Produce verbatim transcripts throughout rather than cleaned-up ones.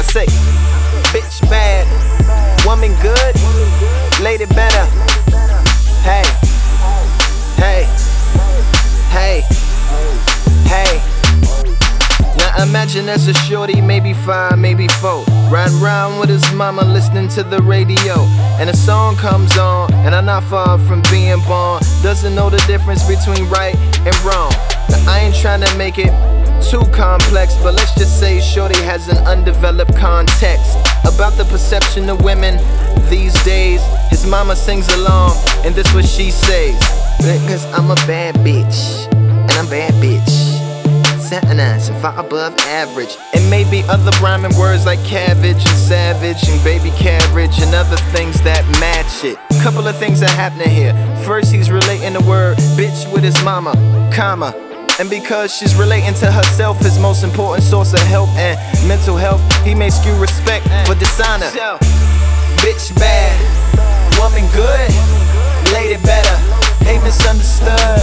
say, bitch bad, woman good, lady better. Hey, hey, hey, hey. Now imagine there's a shorty, maybe five, maybe four, riding around with his mama listening to the radio, and a song comes on, and I'm not far from being born. Doesn't know the difference between right and wrong. Now I ain't trying to make it too complex, but let's just say shorty has an undeveloped context about the perception of women these days. His mama sings along, and this what she says: because I'm a bad bitch, and I'm bad bitch, sentence and far above average. And maybe other rhyming words like cabbage and savage and baby carriage and other things that match it. Couple of things that happening here. First, he's relating the word bitch with his mama, comma. And because she's relating to herself, his most important source of health and mental health, he may skew respect for dishonor. So, bitch bad, woman good, lady better, hey misunderstood.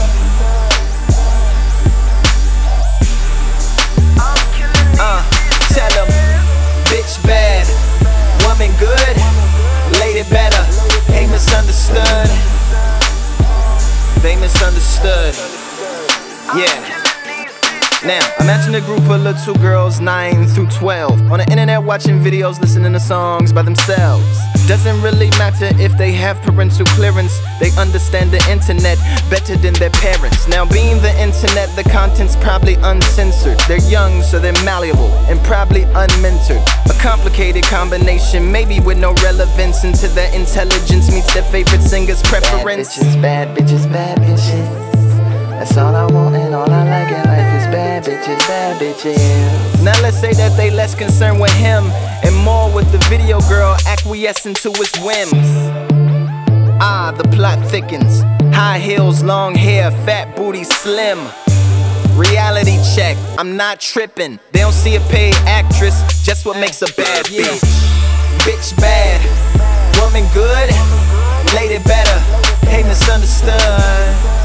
Uh, tell him, bitch bad, woman good, lady better, hey misunderstood. They misunderstood. Yeah. Now, imagine a group of little girls, nine through twelve, on the internet watching videos, listening to songs by themselves. Doesn't really matter if they have parental clearance, they understand the internet better than their parents. Now, being the internet, the content's probably uncensored. They're young, so they're malleable, and probably unmentored. A complicated combination, maybe with no relevance into their intelligence meets their favorite singer's preference. Bad bitches, bad bitches, bad bitches. That's all I want and all I like in life is bad bitches, bad bitches. Now let's say that they less concerned with him and more with the video girl acquiescing to his whims. Ah, the plot thickens. High heels, long hair, fat booty, slim. Reality check, I'm not tripping. They don't see a paid actress, just what makes a bad bitch. Bitch bad, woman good, lady better, hey misunderstood.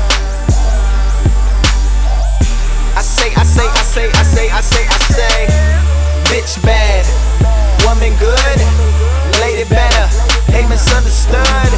I say, I say, I say, I say, I say, I say, bitch bad, woman good, lady better, hey misunderstood.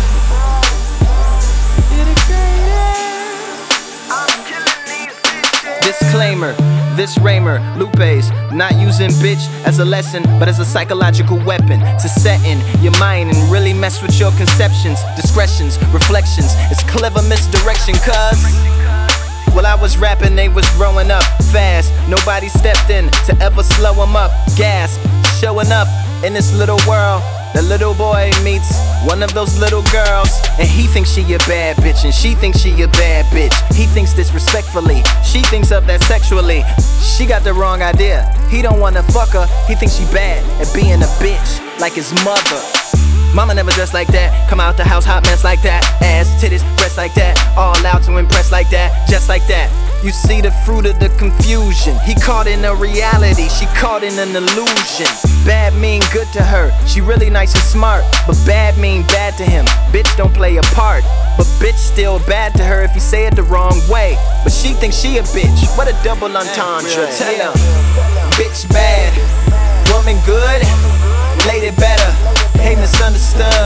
Disclaimer, this Raymer, Lupe's not using bitch as a lesson, but as a psychological weapon to set in your mind and really mess with your conceptions, discretions, reflections. It's clever misdirection, cuz while I was rapping, they was growing up fast. Nobody stepped in to ever slow them up. Gasp, showing up in this little world. The little boy meets one of those little girls, and he thinks she a bad bitch, and she thinks she a bad bitch. He thinks disrespectfully, she thinks of that sexually. She got the wrong idea, he don't wanna fuck her. He thinks she bad at being a bitch, like his mother. Mama never dressed like that, come out the house hot mess like that. Ass, titties, breasts like that, all out to impress like that, just like that. You see the fruit of the confusion. He caught in a reality, she caught in an illusion. Bad mean good to her, she really nice and smart, but bad mean bad to him. Bitch don't play a part, but bitch still bad to her if you say it the wrong way. But she thinks she a bitch, what a double entendre. Tell him, bitch bad, woman good, lady better, hey misunderstood.